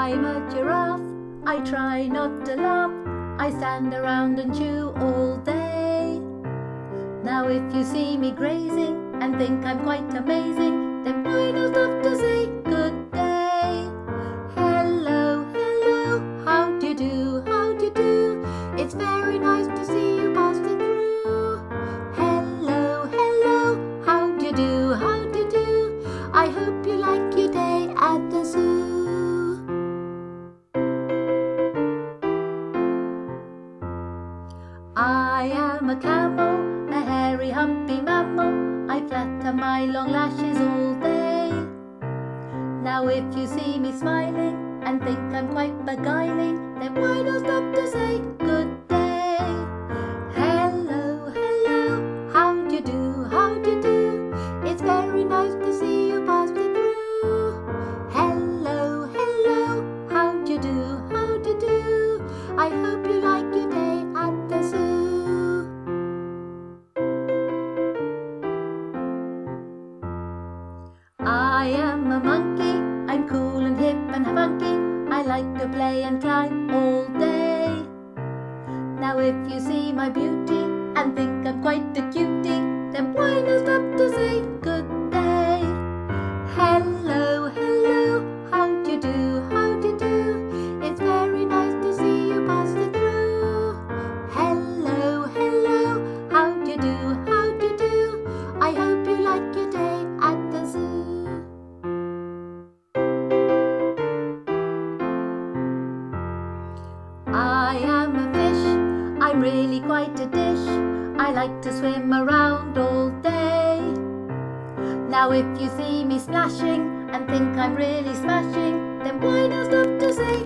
I'm a giraffe, I try not to laugh, I stand around and chew all day. Now if you see me grazing and think I'm quite amazing, then why not stop to say good day? Hello, hello, how do you do, how do you do? It's very nice to see you passing through. Hello, hello, how do you do, how do you do? I hope you like your day at the zoo. I am a camel, a hairy humpy mammal. I flatter my long lashes all day. Now if you see me smiling and think I'm quite beguiling, then why not stop to say good day? Hello, hello, how do you do, how do you do? It's very nice to see you pass me through. Hello, hello, how do you do, how do you do? I hope you like your day at the zoo. I am a monkey, I'm cool and hip and funky. I like to play and climb all day. Now if you see my beauty and think I'm quite a cutie, then why not stop to say good day? Hello, hello, how do you do, how do you do? It's very nice to see you passing through. Hello, hello, how do you do, how do you do? I hope you like your day at the zoo. I am a fish, I'm really quite a dish. I like to swim around all day. Now if you see me splashing and think I'm really smashing, then why not stop to say